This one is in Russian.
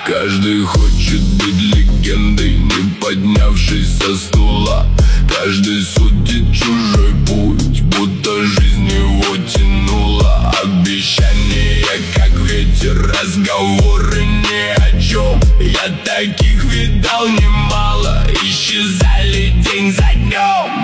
Каждый хочет быть легендой, не поднявшись со стула. Каждый судит чужой путь, будто жизнь его тянула. Обещания как ветер, разговоры ни о чем. Я таких видал немало, исчезали день за днем.